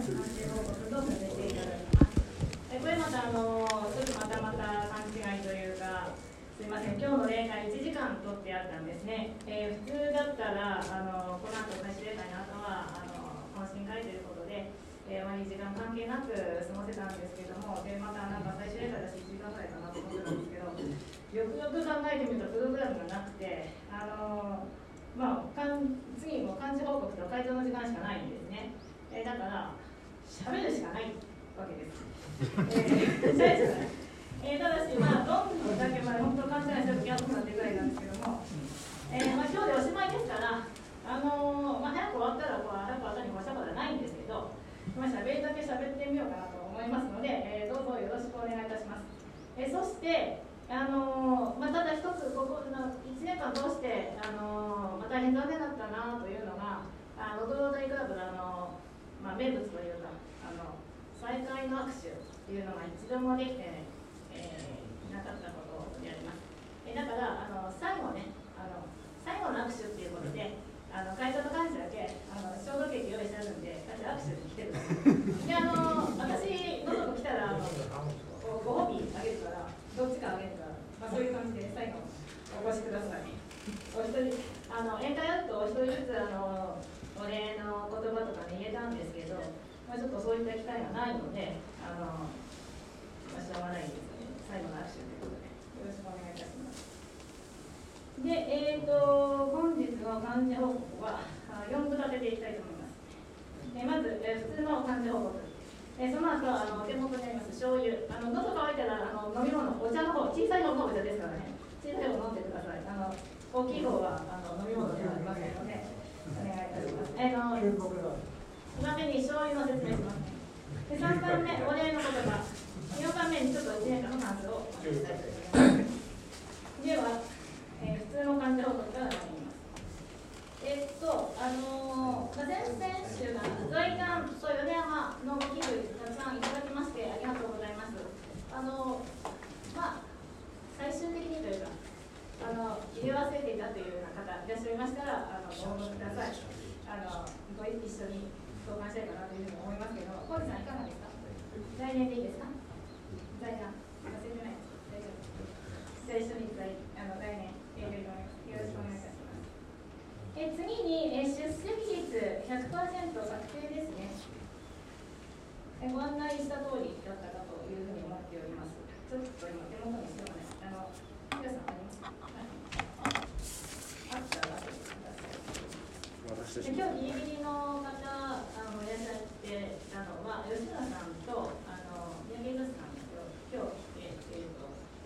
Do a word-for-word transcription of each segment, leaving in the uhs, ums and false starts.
省報告とさせていただきます。これまたあのちょっとまたまた勘違いというか、すみません、今日の例会いちじかん取ってあったんですね。えー、普通だったらあのこの後最終例会の後はあの懇親会ということで、えー、あまり時間関係なく過ごせたんですけども、でまたなんか最終例会だしいちじかんぐらいかなと思ってたんですけど、よくよく考えてみるとプログラムがなくて、あのまあ、次も幹事報告と会長の時間しかないんですね。えー、だから喋るしかないわけです。えー、大丈夫えー、ただし、まあ、どんどんだけまで本当勘違いするときはとなってぐらいなんですけども、えーまあ、今日でおしまいですから、あのーまあ、早く終わったらこう早く終わったに越したことはないんですけど、まあ、喋りだけ喋ってみようかなと思いますので、えー、どうぞよろしくお願いいたします。えー、そしてあのーまあ、ただ一つここのいちねんかん通して、あのーまあ、大変残念だったなというのが、あのロータリークラブの、あのーまあ、名物というか、あの再会の握手というのが一度もできて、ねえー、なかったことであります。えだからあの最後ねあの、最後の握手ということで、あの会長と幹事だけあの消毒液用意してあるんで、握手に来てください。であの私、のどこ来たらあのご褒美あげるから、どっちかあげるから、まあ、そういう感じで最後お越しください。お一人あの宴会あるとお一人ずつあのお礼の言葉とかね言えたんですけど、まあ、ちょっとそういった機会がないので、あのまあ、しょうがないですね。最後の握手ということでよろしくお願いいたします。で、えーと本日の幹事報告はよん部立てていきたいと思います。えまず、え普通の幹事報告。えその後あのお手元にあります醤油、あの喉乾いたらあの飲み物、お茶の方、小さい方のお茶ですからね、小さい方飲んでください。あの大きい方はあの飲み物ではありませんので、お願いいたします。えのにばんめに醤油の説明しますね。でさんばんめ、お礼の言葉。よんばんめにちょっといちねんかんの感想をお伝えしたいと思います。では、えー、普通の幹事報告から参ります。えっと、あのー、前々週が在韓と米山の寄付たくさんいただきましてありがとうございます。あのー、まあ、最終的にというか、あの入れ忘れていたというような方いらっしゃいましたら、あのご応募ください。あのご一緒に相談したいかなというふうに思いますけど、小路さんいかがですか？来年でいいですか？在韓忘れてないですか？大丈夫です。じゃあ一緒に在あの来年やりたいと思います。よろしくお願いいたします。え次にえ出席率 ひゃくパーセント 確定ですね。えご案内した通りだったかというふうに思っております。ちょっと今手元にしてもね、あの皆さんありますか？あったら今日ギリギリの方あのいらっしゃってたのは吉野さんとあの三宅さんと今日えっ、ー、と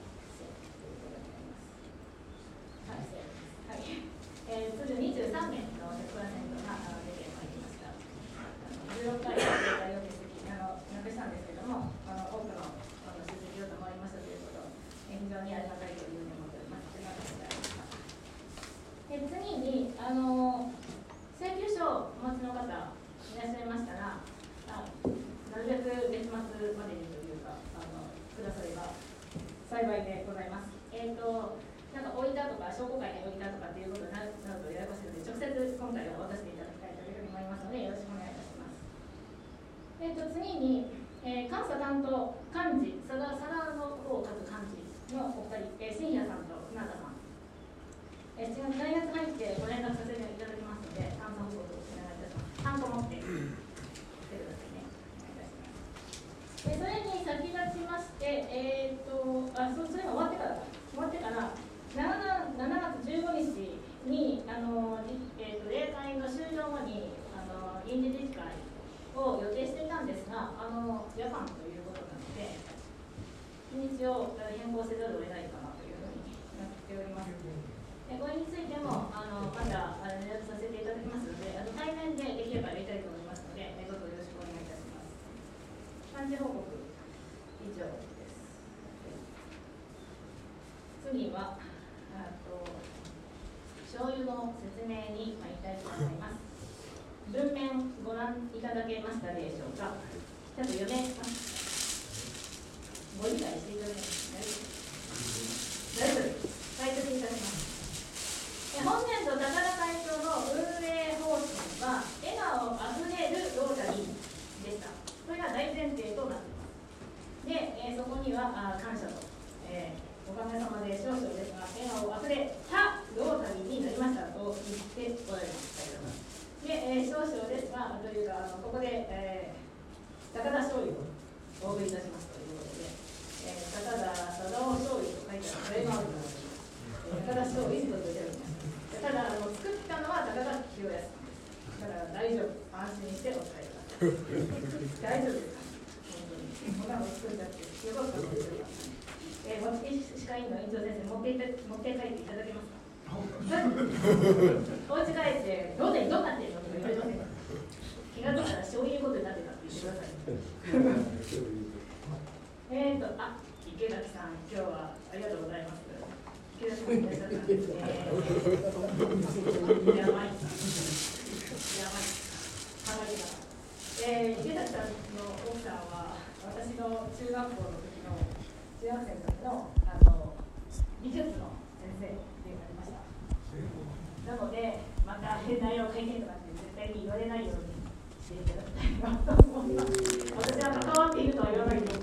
はい、はい、えー、通常にじゅうさんめいの ひゃくパーセント が出てまいりました。じゅうろっかいのデータを欠席あのなくしたんですけども、あの多くのあの出席を賜りましたということ、えー、非常にありがたいというふうに思っております。ありがとうございました。え次にあの請求書をお持ちの方いらっしゃいましたら、あなるべく月末までにというかあのくだされば幸いでございます。えっ、ー、となんか置いたとか商工会に置いたとかっていうことになるとややこしいので、直接今回は渡していただきたいというふうに思いますのでよろしくお願いいたします。えっ、ー、と次に、えー、監査担当幹事佐賀佐賀の方を書く幹事のお二人、えー、新谷さんと船田さん。えー、来月入ってご連絡させていただきますので、監査報告をお願いいたします。ハンコ持って来てくださいね。お願いいたします。でそれに先立ちまして、えー、とあそそれが終わってから終わってからしちがつじゅうごにちにあの、えー、と例会の終了後にあの臨時理事会を予定していたんですが、あの夜間ということなので、日にちを変更せざるを得ないかなというふうになっております。これについてもあのまた連絡させていただきますので、あの対面でできればやりたいと思いますので、どうぞよろしくお願いいたします。幹事報告以上です。次はあと醤油の説明に参りたいと思います。文面ご覧いただけましたでしょうか。ちょっと読めます。ご理解していただけますか。大丈夫です。解説いたします。本年度、高田会長の運営方針は、笑顔あふれるロータリーでした。 あのここで、えー、高田醤油をお送りいたしますということで、えー、高田忠夫醤油と書いてあるトレーマークの、えー、高田醤油と出ております。ただあの作ったのは高田清康さんです。だから大丈夫、安心してお伝えください。大丈夫ですか？本当に。こんなの作っちゃってよかったと思います。えー、持って歯科医の院長先生持っていた持って帰っていただけますか？お家帰ってどうでどうなってるのとか言われませんか？気がついたらそういうことになってたって言ってください。えっとあ池崎さん今日はありがとうございます。池崎さんいらっしゃったんですね。やばい。やばい。考えてた。えー、池崎さんの奥さんは私の中学校の時の中学生の時のあの美術の先生でありました。なのでまた変な絵を描いてとかって絶対に言われないようにしていただきたいなと思います。私は関わっているとは言わないで。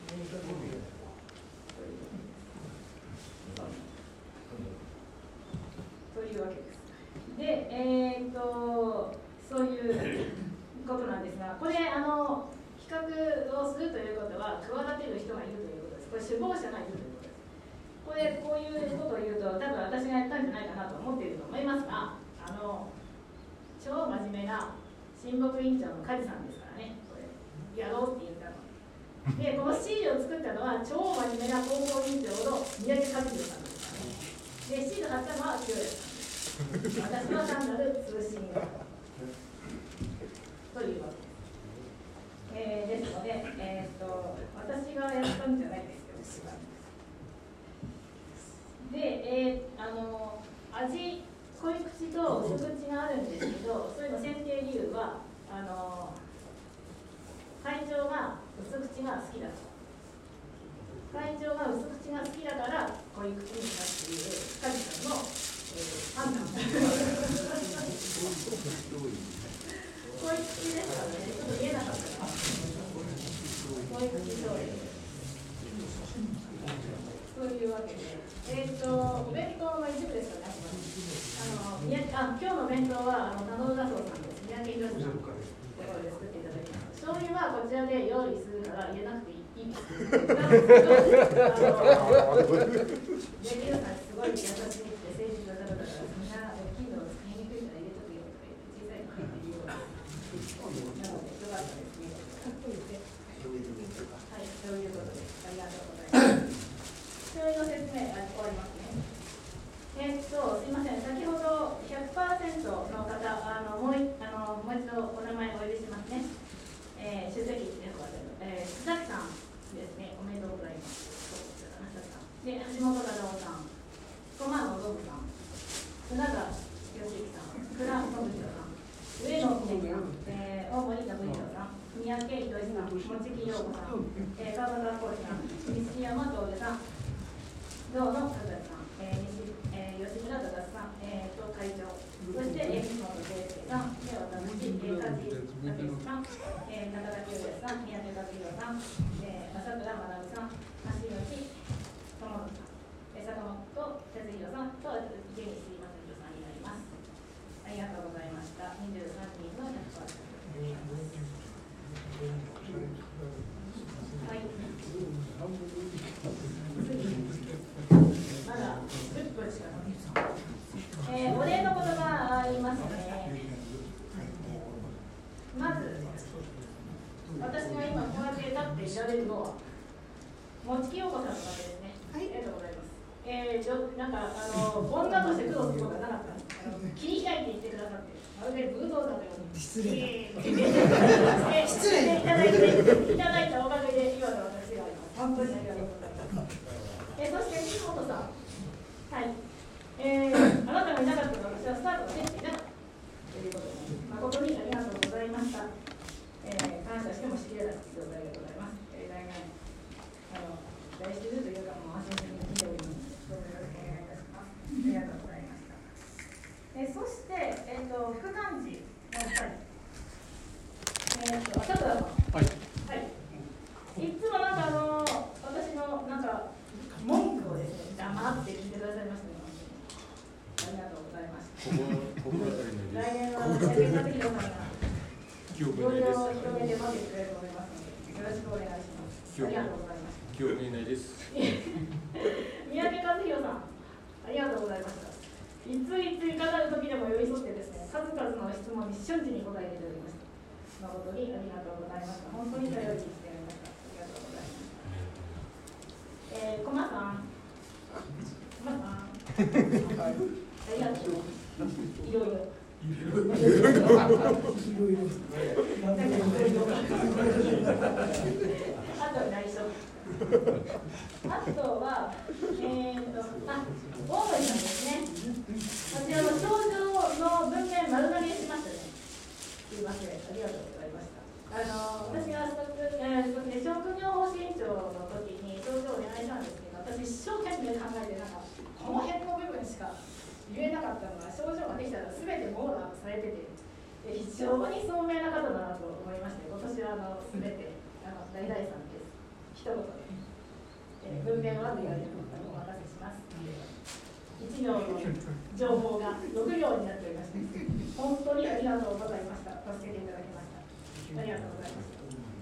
というわけです。で、えー、っとそういうことなんですが、これあの比較をするということは企てる人がいるということです。これ首謀者がいるということです。これこういうことを言うと多分私がやったんじゃないかなと思っていると思いますが、あの超真面目な親睦委員長の梶さんですからね、これやろうって言ったの。で、この シールを作ったのは超真面目な広報委員長の三宅和弘さんですからね。で、シール貼ったのは清谷さんです。私は単なる通信がというわけです。えー、ですので、えー、っと私がやったんじゃないですよ、私は。で、えー、あの味、濃い口と薄口があるんですけど、それの選定理由はあの会長が薄口が好きだと。会長が薄口が好きだから濃い口にしたっていう梶さんの、えー、判断。濃い口ですからね、ちょっと言えなかったから。濃い口醤油。そういうわけで、えー、とお弁当の一部ですかね。あの宮あ今日の弁当はあの田野浦荘さんです。三宅宏さんのところで作っていただきます。醤油はこちらで用意するから入れなくていいです。三宅宏さんすごい優しくて誠実な方だから、そんな大きいのを使いにくいから入れとくよとか言って小さいの入ってるような。なのでよかったですね。はい、そういうことです。ありがとうございます。醤油の説明あ終わりますね。えー、っとすみません、先ほど ひゃくパーセント の方、あのもういあのもう一度お名前お呼びしますね。えー、出席です。えー、須崎さんですね、おめでとうございます。で、橋本忠夫さん、駒野信さん、船田義之さん、倉信弘さん、上野秀樹さん、えー、大森信弘さん、三宅糸井さん、持木陽子さん、えー、川端浩さん、西山徹さん、堂野和也さん、えー西えー、吉村忠さん、えー、と会長、そして、えー、西本圭介さん、で私、えー、梶武さん、えー、中田清也さん、宮手和弘さん、えー、朝倉学さん、橋口友野さん、えー、坂本哲弘さんと池西正弘さんになります。ありがとうございました。にじゅうさんにんの ひゃくパーセント でございます。はい。まだじゅっぷんしかない。えー、お礼の言葉ありますね。まず、私が今こうやって立っていられるのは、持木陽子さんのためですね。はい、ありがとうございます。えー、なんかあの女として苦労することがなかった。切り開いていってくださって、まるで武道だというように失礼な失礼いただいていただいたおかげで今の私があります。本当にありがとうございます。えー、そして西本さん、はい、えー、あなたがいなかったら私はスタートができていなかったということで、誠にありがとうございました。えー、感謝してもしきれない状態でございます。えー、来年あの大事というかもう安心的に見ております。どうぞよろしくお願いいたします。ありがとうございました。えー、そして、えー、と副幹事のふたり、えー、と朝倉さん、はい、はい、いつもなんかあの私のなんか文句をですね黙って聞いてくださいましたね。ありがとうございました。来年は三宅和弘さんがいろいろ広めて待ってくれると思いますので、よろしくお願いします。ありがとうございました。 記憶にないです。 三宅和弘さん、ありがとうございました。いついついかなる時でも寄り添ってですね、数々の質問に瞬時に答えていただきました。誠にありがとうございました。本当に頼りにしてやりました。ありがとうございます。えー、コマさん、コマさん、ありがとう。いろいろ。いろいろ。あと内緒。あとは、えーと、あ、大森さんですね。私、あの症状の文面丸投げしましたね。すいません、ありがとうございました。あの私が職業保健長の時に症状をお願いしたんですけど、私一生懸命考えてなんかこの辺の部分しか言えなかったのが、症状ができたら全て網羅されてて、非常に聡明な方だなと思いまして、今年はあの全てあの大大さんです。一言で、えー、文面はと言われるのをお任せします。いち行の情報がろく行になっておりまして、本当にありがとうございました。助けていただきました。ありがとうございました。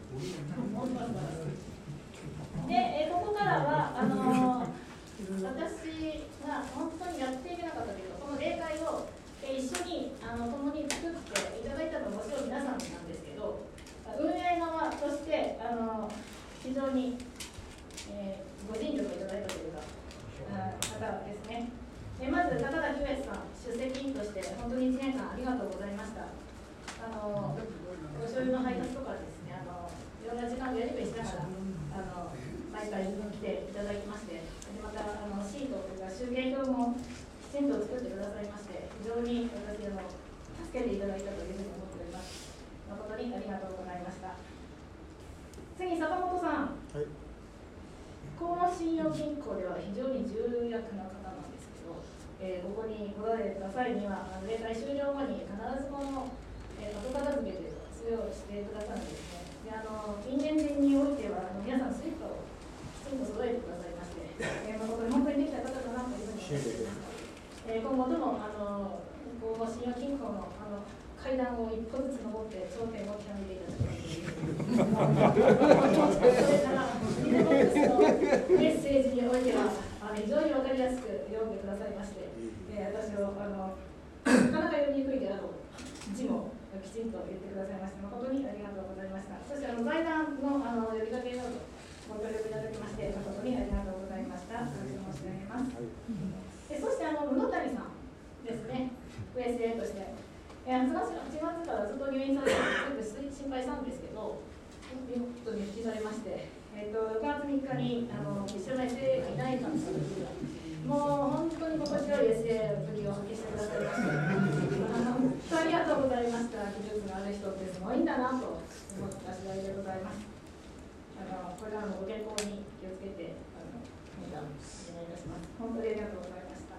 で、えー、ここからはあのー、私が本当にやっていけなかったというか、この例会を、えー、一緒にあの共に作っていただいたのはもちろん皆さんなんですけど、運営側としてあのー、非常に、えー、ご尽力いただいたというか、方ですね。えー、まず高田博さん、出席員として本当にいちねんかんありがとうございました。あのーご書類の配達とかですね、あのいろんな時間でやり取りしながら、あの毎回来ていただきまして、でまたあのシートというか集計表もきちんと作ってくださいまして、非常に私あの助けていただいたというふうに思っております。誠にありがとうございました。次、坂本さん、はい、河野信用金庫では非常に重要な方なんですけど、えー、ここに来られた際には、例会終了後に必ずこの、えー、後片付けというか、それをしてくださるんですね。で、あの近年においてはあの皆さんスリッパをきちんと揃えてくださいまして、えー、誠に本当にできた方だなというふうに思っています。えー、今後ともあのこの信用金庫のあの階段を一歩ずつ登って頂点を極めていただきたいというふうに思っています。それからビルボックスのメッセージにおいてはあの非常に分かりやすく読んでくださいまして、えー、私をあのなかなか読みにくいであろう字もきちんと言ってくださいまして、誠にありがとうございました。そしてあの財団のあの呼びかけなどご協力いただきまして誠にありがとうございました。感謝申し上げます。えそしてあの室谷さんですね、ウエスエー として、えー、はちがつからずっと入院されて全部心配したんですけど、見事に復帰されまして、えー、とろくがつみっかにあの一緒の エスエー がいないかったんですが、もう本当に心地よい エスエー の時を発揮してくださいまして、本当ありがとうございました。技術がある人ってすごいんだなと思った次第でございます。あのこれからもご健康に気をつけてあのお願いいたします。本当にありがとうございました。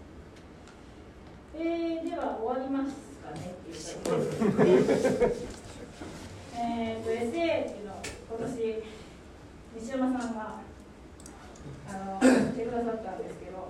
えー、では終わりますかねっていう感じで、えーと エスエー っていうのを今年西山さんがあのしてくださったんですけど、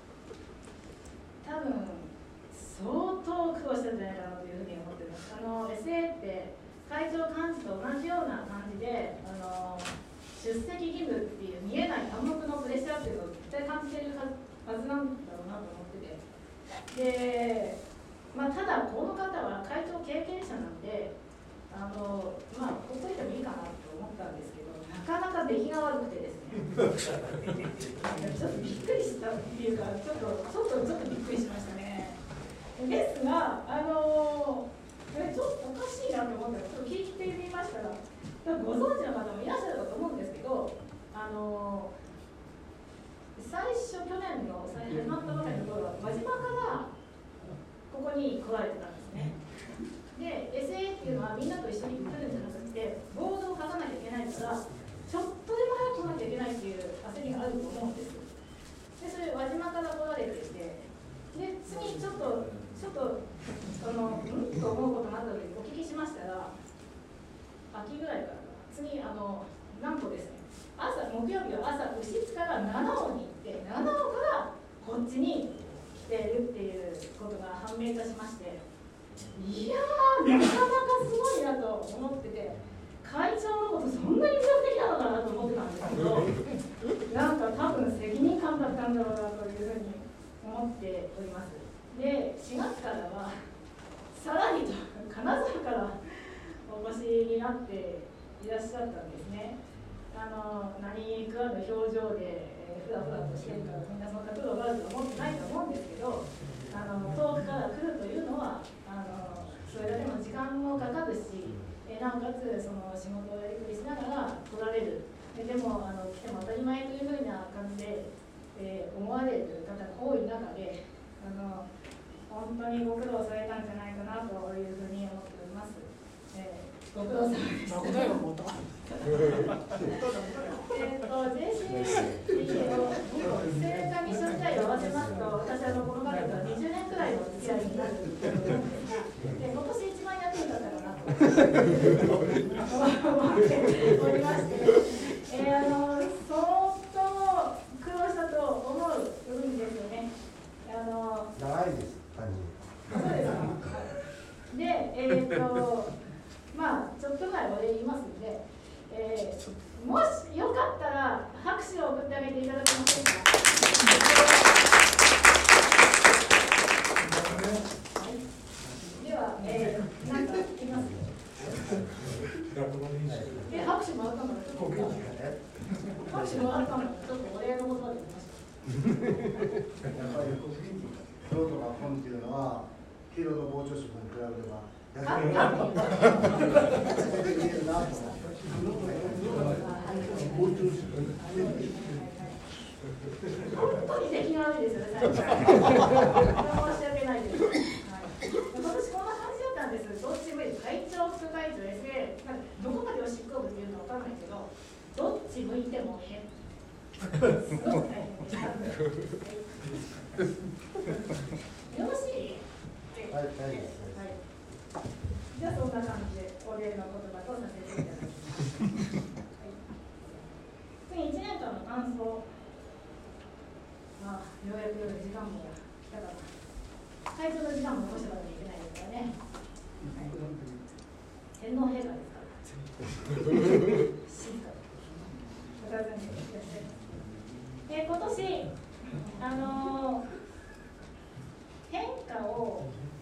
多分相当苦労したんじゃないかなというふうに思っています。あの エスエー って会長幹事と同じような感じで、あの出席義務っていう見えない暗黙のプレッシャーっていうのを絶対感じているはずなんだろうなと思ってて、で、まあ、ただこの方は会長経験者なんで、あのまあほっといてもいいかなと思ったんですけど、なかなか出来が悪くてですねちょっとびっくりしたっていうか、ちょっとちょっとちょっとびっくりしましたね。ですが、あのこれちょっとおかしいなと思ってちょっと聞いてみましたら、ご存知の方もいらっしゃるかと思うんですけど、あの最初去年の始まったばかりの頃は輪島からここに来られてたんですね。で エスエー っていうのはみんなと一緒に来るんじゃなくて、ボードを書かなきゃいけないから、ちょっとでも早く来なきゃいけないっていう焦りがあると思うんです。でそれ輪島から来られていて、で次ちょっとちょっとそのうんと思うことがあったのでお聞きしましたら、秋ぐらいから次あのなんとですね、朝木曜日は朝牛津から七尾に行って、七尾からこっちに来ているっていうことが判明いたしまして、いやーなかなかすごいだと思ってて、会長のことそんなに魅力的なのかなと思ってたんですけど、なんか多分責任感だったんだろうなというふうに思っております。で、しがつからはさらに金沢からお越しになっていらっしゃったんですね。あの何食わぬ表情で、えー、ふらふらとしてるからみんなそんな苦労があるとは思ってないと思うんですけど、あの遠くから来るというのはあのそれだけの時間もかかるし、えー、なおかつその仕事をやりくりしながら来られる、ででもあの来ても当たり前というふうな感じで、えー、思われる方が多い中で、あの本当にご苦労されたんじゃないかなというふうに思っております。えー、ご苦労様です。えっと ジェーシービー の生管理所自体を合わせますと、私はこの方とはにじゅうねんくらいの付き合いになると思うんですが、で今年一番役に立ったかなと思っておりまして、えー、あの相当苦労したと思う部分ですよね。あの長いです、単純に。 そうですか。で、えーとまあ、ちょっと前お礼言いますので、えー、もしよかったら拍手を送ってあげていただけませんか。はい、では、えー、なんか言いますで、拍手もらったので、ちょっと拍手もらったので、ちょっとお礼の言葉で言いました。 やっぱり京都が本っていうのは黄色の膨張色に比べればやっぱり見えるなと思って。 本当に出来が悪いですよね、最初。申し訳ないです。はい、今年こんな感じだったんです。どっちもいい会長、副会長、エスエー、どこまでを執行部っていうのかわからないけど、どっち向いても変。すごく大変でした。よろしい？ はい、大丈夫です。 じゃあそんな感じでお礼の言葉とさせていただきます。はい、次いちねんかんの感想。まあ、ようやく時間も来たかな。会長の時間も残しておかなきゃいけないですからね。はい、天皇陛下ですから。静かに。お尋ねいらっしゃいます。え今年、あのー、変化を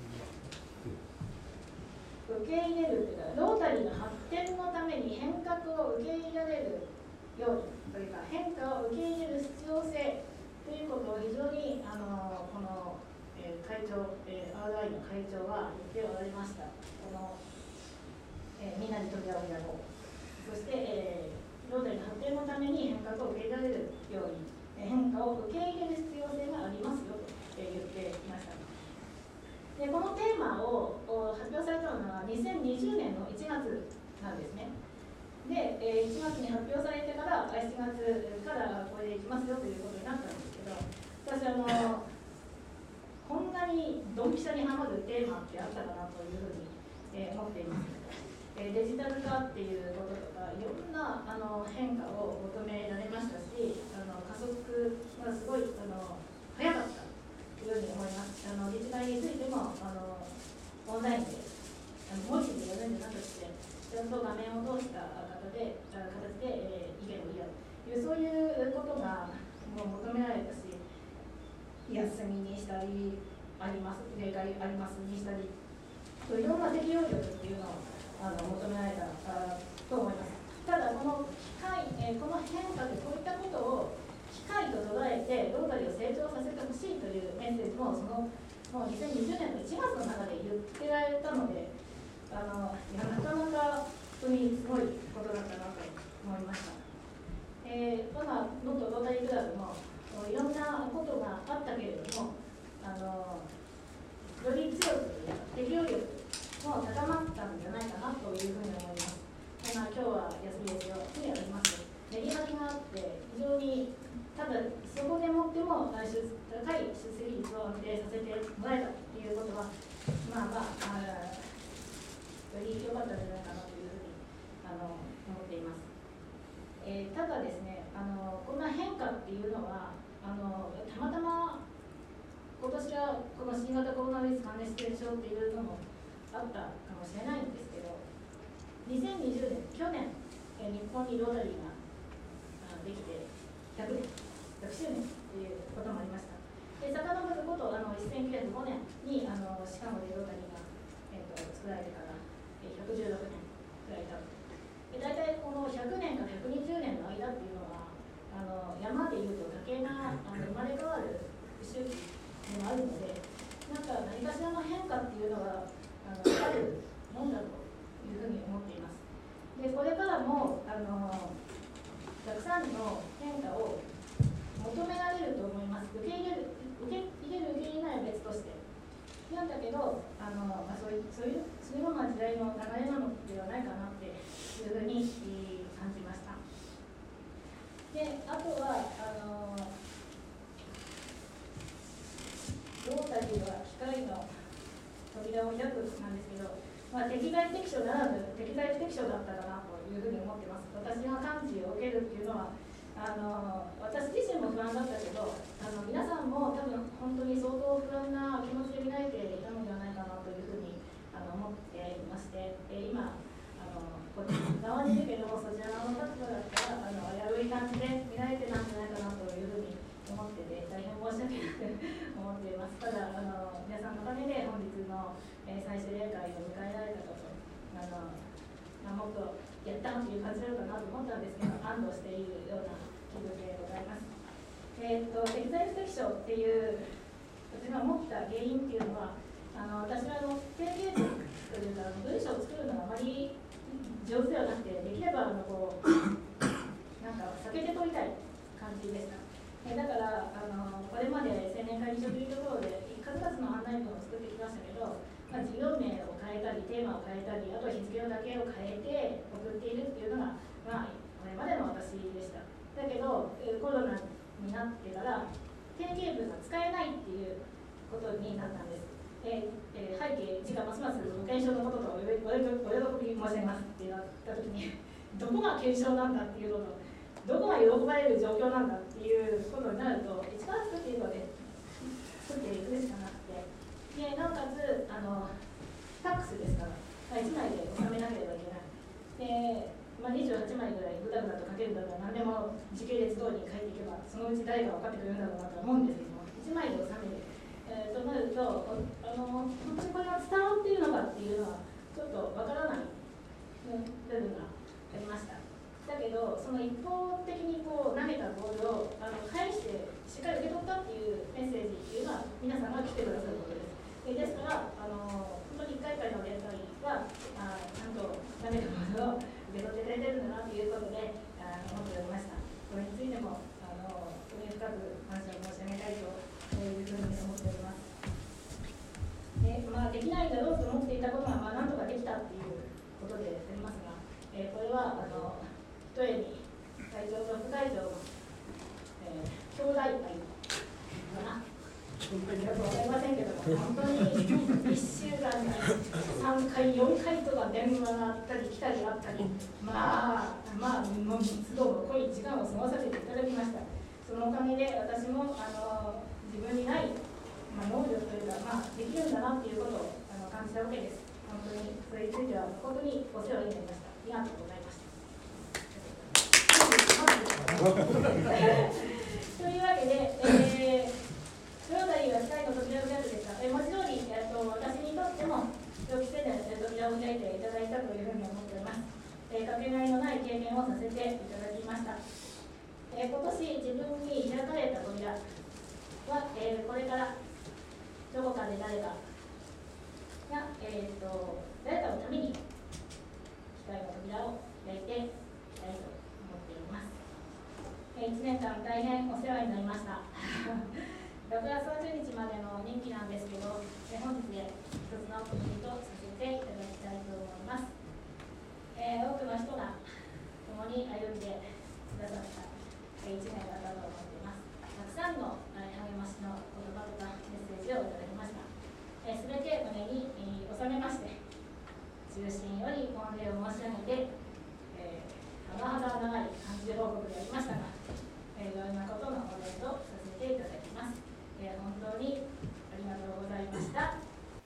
受け入れるというか、ロータリーの発展のために変革を受け入れられるようにというか、変化を受け入れる必要性ということを非常にあのこの、えー、会長、えー、アールアイ の会長は言っておられました。この、えー、みんなに扉を開こう。そして、えー、ロータリーの発展のために変革を受け入れられるように、えー、変化を受け入れる必要性がありますよと、えー、言っていました。でこのテーマを発表されたのはにせんにじゅうねんのいちがつなんですね。で、えー、いちがつに発表されてからしちがつからこれでいきますよということになったんですけど、私あのこんなにドンピシャにはまるテーマってあったかなというふうに、えー、思っています。えー、デジタル化っていうこととかいろんなあの変化を求められましたし、あの加速がすごいあの早かったというふうに思います。あの自治会についてもあのオンラインであの文字でやるんじゃなくて、ちゃんと画面を通した形で、形で、えー、意見を言い合うという、そういうことがもう求められたし、休みにしたりあります、例外ありますにしたり、いろんな適用力っていうのをあの求められたと思います。ただこの機会、えー、この変化でこういったことを機会と捉えてロータリーを成長させてほしいというメッセージもそのもうにせんにじゅうねんのいちがつの中で言ってられたので、あのいやなかなか本当にすごいことだったなと思いました。えー、まだもっとロータリークラブもいろんなことがあったけれども、あのより強く適応力も高まったんじゃないかなというふうに思います。今今日は休みですよ、次はあります。練り歩きがあって非常にただそこでもっても高い出席率を安定させてもらえたということは、まあまあ、あより良かったんじゃないかなというふうにあの思っています。えー、ただですね、あのこんな変化っていうのはあのたまたま今年はこの新型コロナウイルス関連症っていうのもあったかもしれないんですけど、 にせんにじゅうねん、去年、えー、日本にロータリーができてひゃくねん、ひゃくしゅうねんということもありました。で、遡ることあのせんきゅうひゃくごねんにあのシカゴでロータリーが、えー、と作られてから、えー、ひゃくじゅうろくねんくらい経って、大体このひゃくねんからひゃくにじゅうねんの間っていうのは、あの山でいうと家計があの生まれ変わる周期でもあるので、なんか何かしらの変化っていうのはあのあるもんだというふうに思っています。で、これからもあのたくさんの変化を求められると思います。受け入れる、受け入れる、受け入れないは別として。なんだけど、あのまあ、そういう、そういう、そういうような時代の流れなのではないかなっていうふうに感じました。で、あとは、あのロータリーは機械の扉を開くなんですけど、まあ、適材適所ならぬ適材不適所だったかなというふうに思ってます。私が感知を受けるっていうのは、あの私自身も不安だったけど、あの皆さんも多分本当に相当不安な気持ちで見られていたのではないかなというふうにあの思っていまして、え今あのこっち側にいるけども、そちら側の立場だったらあの危うい感じで見られてたんじゃないかなというふうに思ってて、大変申し訳なく思っています。ただあの皆さんのおかげで本日の、えー、最終例会を迎えられたこと、あの、まあ、もっとやったという感じなのかなと思ったんですけど、安堵しているような気分でございます。えー、と適材不適所っていう私が思った原因っていうのは、あの私はあの定型文というか文章を作るのがあまり上手ではなくて、できればあのこうなんか避けて取りたい感じでした。えだからあのこれまで青年会議所というところで数々の案内文を作ってきましたけど、まあ、事業名を変えたりテーマを変えたり、あと日付だけを変えて送っているっていうのが、まあ、これまでの私でした。だけどコロナになってから定型文が使えないっていうことになったんです。えー、背景、時間ますます保険証のこととお喜び申し上げますって言ったときに、どこが検証なんだっていうのと、どこが喜ばれる状況なんだっていうことになると、一から作っているので、作っていくしかなくて、でなおかつあの、ファックスですから、いちまいで収めなければいけない。でまあ、にじゅうはちまいぐらいぐだぐだと書けるんだったら、何でも時系列通りに書いていけば、そのうち誰が分かってくれるんだろうなと思うんですけども、いちまいで収める、えー、となると、あの本当にこれが伝わっているのかっていうのは、ちょっと分からない部分がありました。だけど、その一方的にこう投げたボールをあの返してしっかり受け取ったっていうメッセージっていうのは皆さんが来てくださることです。えですから、あの本当にいっかいかいの連載はあちゃんと投げたボールを受け取ってくれてるんだなということであ思っておりました。これについてもあの本当に深く感謝を申し上げたいというふうに思っております。でまあ、できないだろうと思っていたことが、まあ、なんとかできたっていうことでありますが、えー、これはあの一重に会長と副会長の、えー、兄弟会かな、よくわかりませんけども、本当にいっしゅうかんにさんかい、よんかいとか電話があったり来たりあったり、まあ、まあ、もう密度の濃い時間を過ごさせていただきました。そのおかげで私もあの自分にない、まあ、能力というか、まあ、できるんだなということをあの感じたわけです。本当にそれについては本当にお世話になりました。ありがとうございました。というわけで、えー、ロータリーは機械の扉を開くでした。えー、文字通り、えー、と私にとっても予期せぬ扉を開いていただいたというふうに思っております。えー、かけがえのない経験をさせていただきました。えー、今年自分に開かれた扉は、えー、これからどこかで誰かが、えー、と誰かのために機械の扉を開いていきたいと思っております。いちねんかん大変お世話になりました。ろくがつさんじゅうにちまでの任期なんですけど、本日で一つの区切りとさせていただきたいと思います。えー、多くの人が共に歩